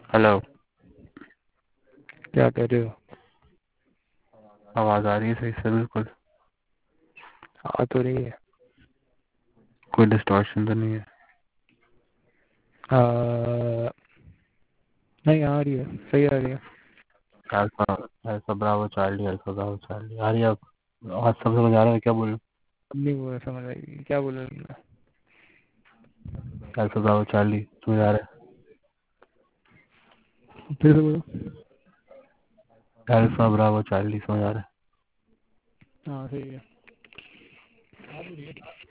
Hello. क्या कर रहे हो? आवाज आ रही है सही से बिल्कुल? आ तो रही है। कोई डिस्टॉर्शन तो नहीं है? आ, नहीं आ रही है, सही आ रही है। Alpha alpha bravo Charlie, alpha bravo Charlie आ रही है अब? आज सब समझ आ रहा है क्या बोलूं? अब नहीं बोला, समझ आएगी क्या बोला तुमने? अल्फा ब्रावो चार्ली समझ आ रहा फिर से बोलो। है? अल्फा ब्रावो चार्ली समझ आ रहा है? हाँ सही है, आ तो रही है।